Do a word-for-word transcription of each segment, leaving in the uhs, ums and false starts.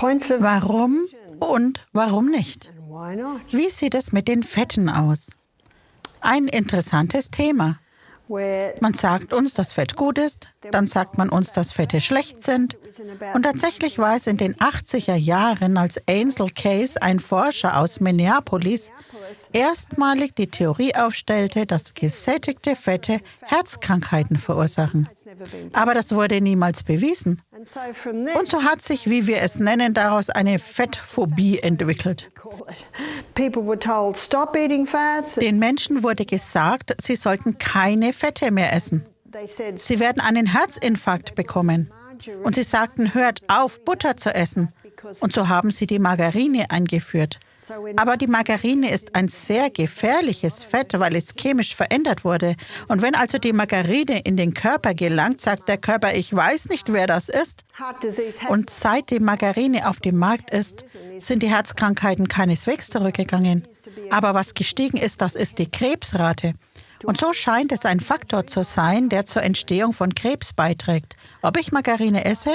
Warum und warum nicht? Wie sieht es mit den Fetten aus? Ein interessantes Thema. Man sagt uns, dass Fett gut ist, dann sagt man uns, dass Fette schlecht sind. Und tatsächlich war es in den achtziger Jahren, als Ansel Keys, ein Forscher aus Minneapolis, erstmalig die Theorie aufstellte, dass gesättigte Fette Herzkrankheiten verursachen. Aber das wurde niemals bewiesen. Und so hat sich, wie wir es nennen, daraus eine Fettphobie entwickelt. Den Menschen wurde gesagt, sie sollten keine Fette mehr essen. Sie werden einen Herzinfarkt bekommen. Und sie sagten, hört auf, Butter zu essen. Und so haben sie die Margarine eingeführt. Aber die Margarine ist ein sehr gefährliches Fett, weil es chemisch verändert wurde. Und wenn also die Margarine in den Körper gelangt, sagt der Körper, ich weiß nicht, wer das ist. Und seit die Margarine auf dem Markt ist, sind die Herzkrankheiten keineswegs zurückgegangen. Aber was gestiegen ist, das ist die Krebsrate. Und so scheint es ein Faktor zu sein, der zur Entstehung von Krebs beiträgt. Ob ich Margarine esse?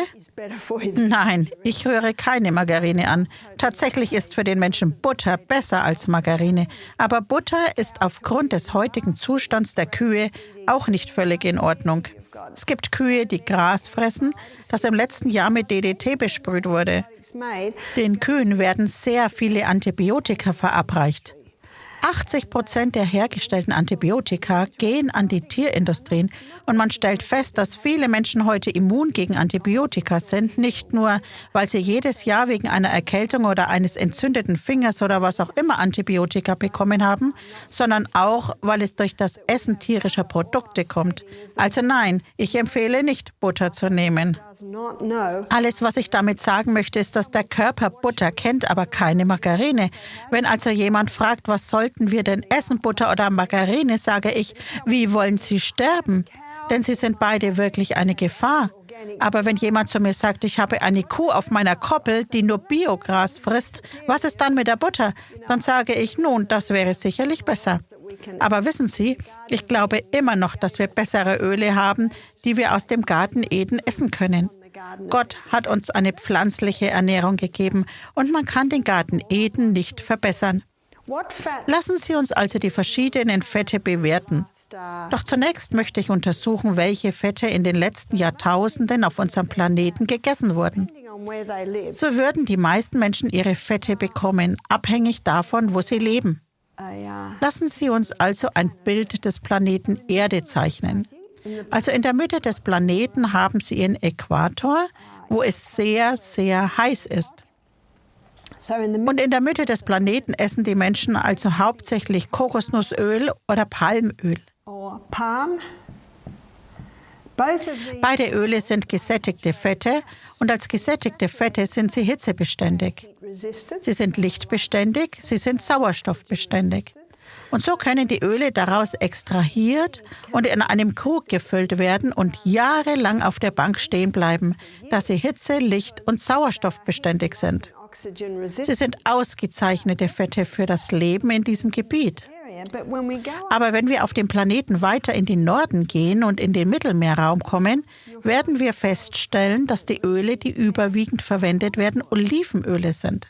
Nein, ich rühre keine Margarine an. Tatsächlich ist für den Menschen Butter besser als Margarine. Aber Butter ist aufgrund des heutigen Zustands der Kühe auch nicht völlig in Ordnung. Es gibt Kühe, die Gras fressen, das im letzten Jahr mit D D T besprüht wurde. Den Kühen werden sehr viele Antibiotika verabreicht. achtzig Prozent der hergestellten Antibiotika gehen an die Tierindustrien und man stellt fest, dass viele Menschen heute immun gegen Antibiotika sind, nicht nur, weil sie jedes Jahr wegen einer Erkältung oder eines entzündeten Fingers oder was auch immer Antibiotika bekommen haben, sondern auch, weil es durch das Essen tierischer Produkte kommt. Also nein, ich empfehle nicht, Butter zu nehmen. Alles, was ich damit sagen möchte, ist, dass der Körper Butter kennt, aber keine Margarine. Wenn also jemand fragt, was sollten wir denn essen, Butter oder Margarine, sage ich, wie wollen Sie sterben? Denn sie sind beide wirklich eine Gefahr. Aber wenn jemand zu mir sagt, ich habe eine Kuh auf meiner Koppel, die nur Biogras frisst, was ist dann mit der Butter? Dann sage ich, nun, das wäre sicherlich besser. Aber wissen Sie, ich glaube immer noch, dass wir bessere Öle haben, die wir aus dem Garten Eden essen können. Gott hat uns eine pflanzliche Ernährung gegeben und man kann den Garten Eden nicht verbessern. Lassen Sie uns also die verschiedenen Fette bewerten. Doch zunächst möchte ich untersuchen, welche Fette in den letzten Jahrtausenden auf unserem Planeten gegessen wurden. So würden die meisten Menschen ihre Fette bekommen, abhängig davon, wo sie leben. Lassen Sie uns also ein Bild des Planeten Erde zeichnen. Also in der Mitte des Planeten haben Sie Ihren Äquator, wo es sehr, sehr heiß ist. Und in der Mitte des Planeten essen die Menschen also hauptsächlich Kokosnussöl oder Palmöl. Beide Öle sind gesättigte Fette und als gesättigte Fette sind sie hitzebeständig. Sie sind lichtbeständig, sie sind sauerstoffbeständig. Und so können die Öle daraus extrahiert und in einem Krug gefüllt werden und jahrelang auf der Bank stehen bleiben, da sie hitze-, licht- und sauerstoffbeständig sind. Sie sind ausgezeichnete Fette für das Leben in diesem Gebiet. Aber wenn wir auf dem Planeten weiter in den Norden gehen und in den Mittelmeerraum kommen, werden wir feststellen, dass die Öle, die überwiegend verwendet werden, Olivenöle sind.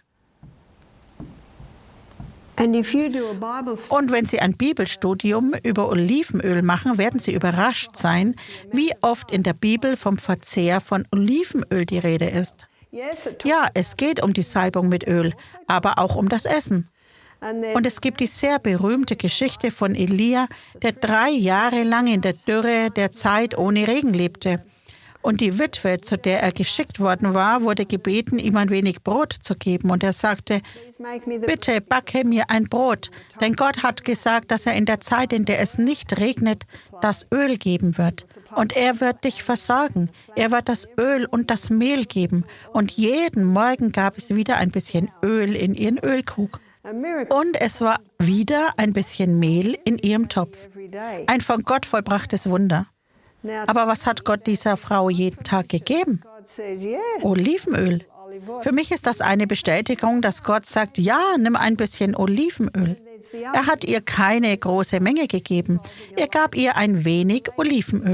Und wenn Sie ein Bibelstudium über Olivenöl machen, werden Sie überrascht sein, wie oft in der Bibel vom Verzehr von Olivenöl die Rede ist. Ja, es geht um die Salbung mit Öl, aber auch um das Essen. Und es gibt die sehr berühmte Geschichte von Elia, der drei Jahre lang in der Dürre der Zeit ohne Regen lebte. Und die Witwe, zu der er geschickt worden war, wurde gebeten, ihm ein wenig Brot zu geben. Und er sagte, bitte backe mir ein Brot, denn Gott hat gesagt, dass er in der Zeit, in der es nicht regnet, das Öl geben wird. Und er wird dich versorgen. Er wird das Öl und das Mehl geben. Und jeden Morgen gab es wieder ein bisschen Öl in ihren Ölkrug. Und es war wieder ein bisschen Mehl in ihrem Topf. Ein von Gott vollbrachtes Wunder. Aber was hat Gott dieser Frau jeden Tag gegeben? Olivenöl. Für mich ist das eine Bestätigung, dass Gott sagt, ja, nimm ein bisschen Olivenöl. Er hat ihr keine große Menge gegeben. Er gab ihr ein wenig Olivenöl.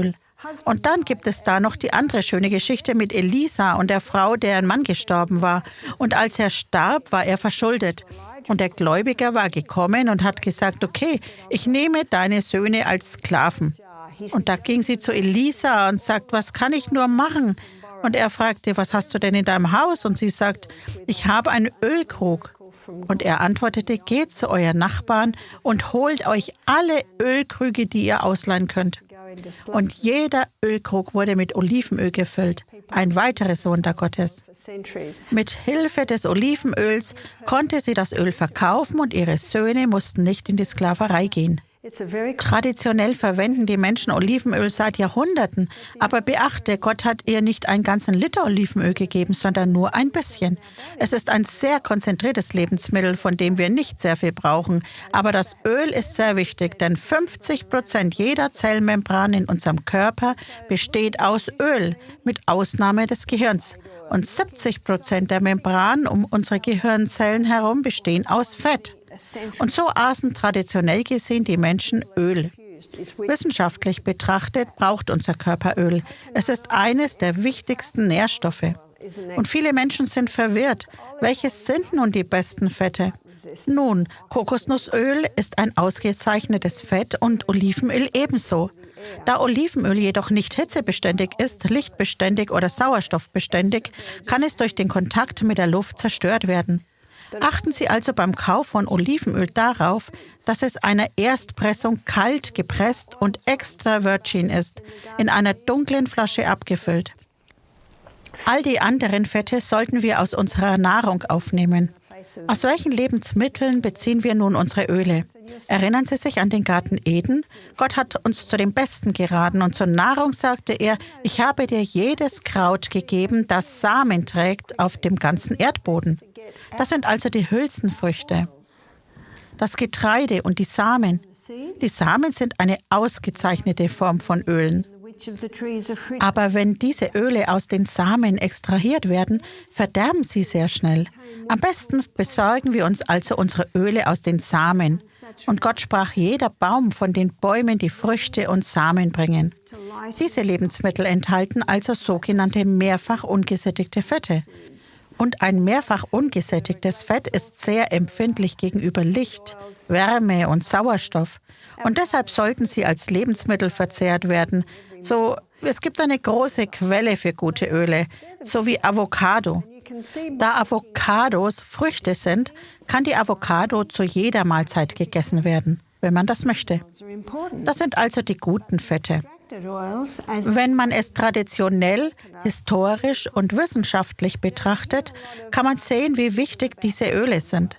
Und dann gibt es da noch die andere schöne Geschichte mit Elisa und der Frau, deren Mann gestorben war. Und als er starb, war er verschuldet. Und der Gläubiger war gekommen und hat gesagt, okay, ich nehme deine Söhne als Sklaven. Und da ging sie zu Elisa und sagt, was kann ich nur machen? Und er fragte, was hast du denn in deinem Haus? Und sie sagt, ich habe einen Ölkrug. Und er antwortete, geht zu euren Nachbarn und holt euch alle Ölkrüge, die ihr ausleihen könnt. Und jeder Ölkrug wurde mit Olivenöl gefüllt. Ein weiteres Wunder Gottes. Mit Hilfe des Olivenöls konnte sie das Öl verkaufen und ihre Söhne mussten nicht in die Sklaverei gehen. Traditionell verwenden die Menschen Olivenöl seit Jahrhunderten, aber beachte, Gott hat ihr nicht einen ganzen Liter Olivenöl gegeben, sondern nur ein bisschen. Es ist ein sehr konzentriertes Lebensmittel, von dem wir nicht sehr viel brauchen, aber das Öl ist sehr wichtig, denn fünfzig Prozent jeder Zellmembran in unserem Körper besteht aus Öl, mit Ausnahme des Gehirns. Und siebzig Prozent der Membranen um unsere Gehirnzellen herum bestehen aus Fett. Und so aßen traditionell gesehen die Menschen Öl. Wissenschaftlich betrachtet braucht unser Körper Öl. Es ist eines der wichtigsten Nährstoffe. Und viele Menschen sind verwirrt. Welches sind nun die besten Fette? Nun, Kokosnussöl ist ein ausgezeichnetes Fett und Olivenöl ebenso. Da Olivenöl jedoch nicht hitzebeständig ist, lichtbeständig oder sauerstoffbeständig, kann es durch den Kontakt mit der Luft zerstört werden. Achten Sie also beim Kauf von Olivenöl darauf, dass es einer Erstpressung kalt gepresst und extra virgin ist, in einer dunklen Flasche abgefüllt. All die anderen Fette sollten wir aus unserer Nahrung aufnehmen. Aus welchen Lebensmitteln beziehen wir nun unsere Öle? Erinnern Sie sich an den Garten Eden? Gott hat uns zu dem Besten geraten und zur Nahrung sagte er, ich habe dir jedes Kraut gegeben, das Samen trägt auf dem ganzen Erdboden. Das sind also die Hülsenfrüchte, das Getreide und die Samen. Die Samen sind eine ausgezeichnete Form von Ölen. Aber wenn diese Öle aus den Samen extrahiert werden, verderben sie sehr schnell. Am besten besorgen wir uns also unsere Öle aus den Samen. Und Gott sprach, jeder Baum von den Bäumen, die Früchte und Samen bringen. Diese Lebensmittel enthalten also sogenannte mehrfach ungesättigte Fette. Und ein mehrfach ungesättigtes Fett ist sehr empfindlich gegenüber Licht, Wärme und Sauerstoff. Und deshalb sollten sie als Lebensmittel verzehrt werden. So, es gibt eine große Quelle für gute Öle, so wie Avocado. Da Avocados Früchte sind, kann die Avocado zu jeder Mahlzeit gegessen werden, wenn man das möchte. Das sind also die guten Fette. Wenn man es traditionell, historisch und wissenschaftlich betrachtet, kann man sehen, wie wichtig diese Öle sind.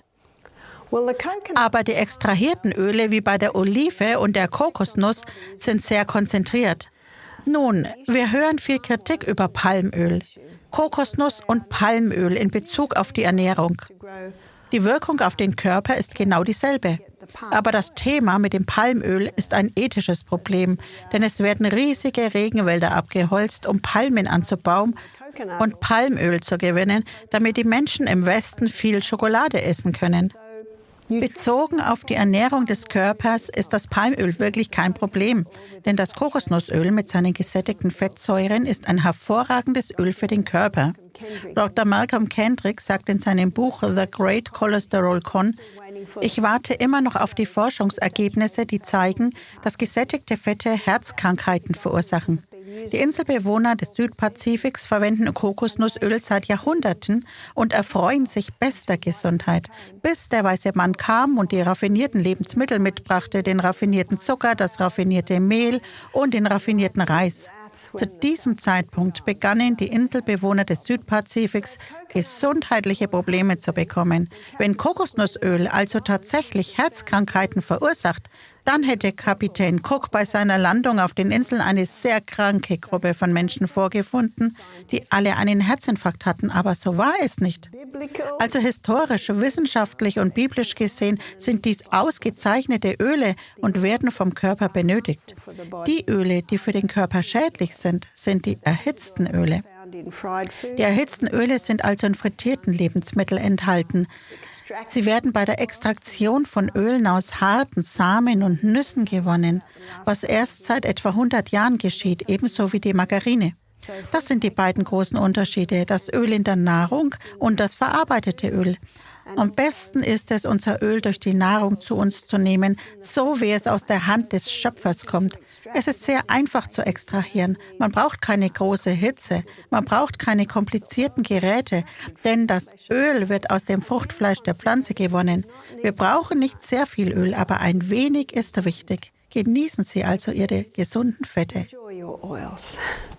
Aber die extrahierten Öle wie bei der Olive und der Kokosnuss sind sehr konzentriert. Nun, wir hören viel Kritik über Palmöl, Kokosnuss und Palmöl in Bezug auf die Ernährung. Die Wirkung auf den Körper ist genau dieselbe. Aber das Thema mit dem Palmöl ist ein ethisches Problem, denn es werden riesige Regenwälder abgeholzt, um Palmen anzubauen und Palmöl zu gewinnen, damit die Menschen im Westen viel Schokolade essen können. Bezogen auf die Ernährung des Körpers ist das Palmöl wirklich kein Problem, denn das Kokosnussöl mit seinen gesättigten Fettsäuren ist ein hervorragendes Öl für den Körper. Doktor Malcolm Kendrick sagt in seinem Buch The Great Cholesterol Con, ich warte immer noch auf die Forschungsergebnisse, die zeigen, dass gesättigte Fette Herzkrankheiten verursachen. Die Inselbewohner des Südpazifiks verwenden Kokosnussöl seit Jahrhunderten und erfreuen sich bester Gesundheit, bis der weiße Mann kam und die raffinierten Lebensmittel mitbrachte, den raffinierten Zucker, das raffinierte Mehl und den raffinierten Reis. Zu diesem Zeitpunkt begannen die Inselbewohner des Südpazifiks, gesundheitliche Probleme zu bekommen. Wenn Kokosnussöl also tatsächlich Herzkrankheiten verursacht, dann hätte Kapitän Cook bei seiner Landung auf den Inseln eine sehr kranke Gruppe von Menschen vorgefunden, die alle einen Herzinfarkt hatten, aber so war es nicht. Also historisch, wissenschaftlich und biblisch gesehen sind dies ausgezeichnete Öle und werden vom Körper benötigt. Die Öle, die für den Körper schädlich sind, sind die erhitzten Öle. Die erhitzten Öle sind also in frittierten Lebensmitteln enthalten. Sie werden bei der Extraktion von Ölen aus harten Samen und Nüssen gewonnen, was erst seit etwa hundert Jahren geschieht, ebenso wie die Margarine. Das sind die beiden großen Unterschiede, das Öl in der Nahrung und das verarbeitete Öl. Am besten ist es, unser Öl durch die Nahrung zu uns zu nehmen, so wie es aus der Hand des Schöpfers kommt. Es ist sehr einfach zu extrahieren. Man braucht keine große Hitze, man braucht keine komplizierten Geräte, denn das Öl wird aus dem Fruchtfleisch der Pflanze gewonnen. Wir brauchen nicht sehr viel Öl, aber ein wenig ist wichtig. Genießen Sie also Ihre gesunden Fette. Enjoy your oils.